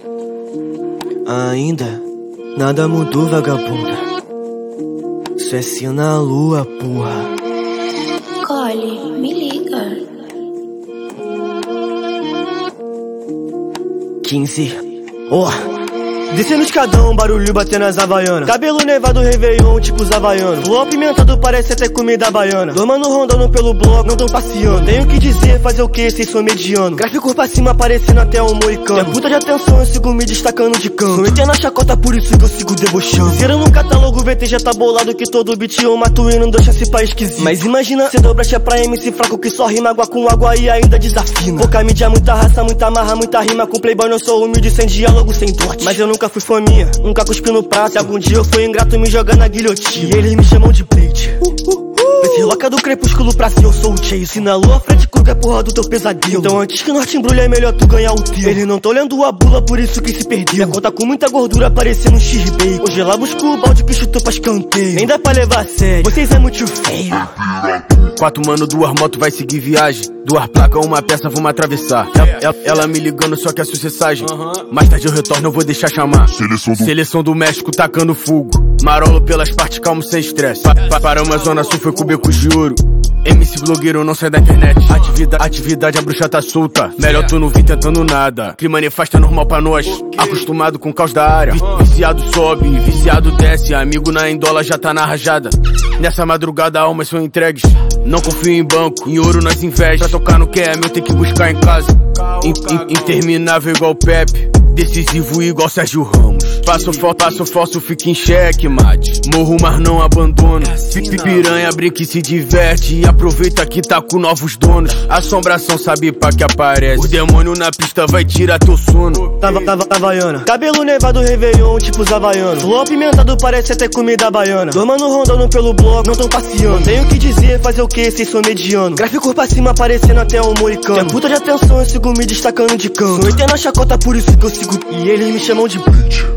Ainda nada mudou, vagabunda. Isso é sim na lua, porra. Cole, me liga. 15. Descendo o escadão, barulho batendo as havaianas. Cabelo nevado, réveillon, tipo os havaianos. Flor apimentado, parece até comida baiana. Domando rondando pelo bloco, não tão passeando. Tenho que dizer, fazer o que, cês são mediano. Gráfico pra cima, aparecendo até um moicano. É puta de atenção, eu sigo me destacando de canto. Sou eterna chacota, por isso que eu sigo debochando. Zero no catálogo, VT já tá bolado. Que todo beat eu mato e não deixa esse país esquisito. Mas imagina, cê dobra pra MC fraco que só rima água com água e ainda desafina. Pouca mídia, muita raça, muita marra, muita rima. Com playboy não sou humilde, sem diálogo, sem dote. Mas eu nunca fui fominha, nunca cuspi no prato. Se algum dia eu fui ingrato, me jogar na guilhotina. E eles me chamam de Blade. Esse loca do crepúsculo pra si, eu sou o Chase. Se na lua, Fred Krueger é porra do teu pesadelo. Então antes que o norte embrulhe, é melhor tu ganhar o teu. Ele não tá olhando a bula, por isso que se perdeu. Minha conta com muita gordura, parecendo um X-Bacon. Hoje ela buscou o balde que chutou pra escanteio. Nem dá pra levar a sério, vocês é muito feio. 4 mano, 2 moto, vai seguir viagem. 2 placas, 1 peça, vamos atravessar. Ela me ligando, só que é sucessagem. Mais tarde eu retorno, eu vou deixar chamar. Seleção do México, tacando fogo. Marolo pelas partes, calmo, sem estresse. Paramos a zona sul, foi com becos de ouro. MC blogueiro, não sai da internet. Atividade, a bruxa tá solta. Melhor tu não vir tentando nada. Clima nefasto é normal pra nós. Acostumado com o caos da área. Viciado sobe, viciado desce. Amigo na Indola já tá na rajada. Nessa madrugada almas são entregues. Não confio em banco, em ouro nós investe. Pra tocar no que é meu, tem que buscar em casa. Interminável igual Pepe, decisivo igual Sérgio Ramos. Passo falso, fica em xeque, mate. Morro, mas não abandono. Piranha brinca e se diverte. E aproveita que tá com novos donos. Assombração sabe pra que aparece. O demônio na pista vai tirar teu sono. Tava havaiana. Cabelo nevado, réveillon, tipo os havaianos. Flor apimentado, parece até comida baiana. Domando rondando pelo bloco, não tão passeando. Tenho que dizer, fazer o que, cês são mediano. Gráfico pra cima, aparecendo até um moicano. É puta de atenção, eu sigo me destacando de canto. Sou eterna chacota, por isso que eu sigo. E eles me chamam de Blade.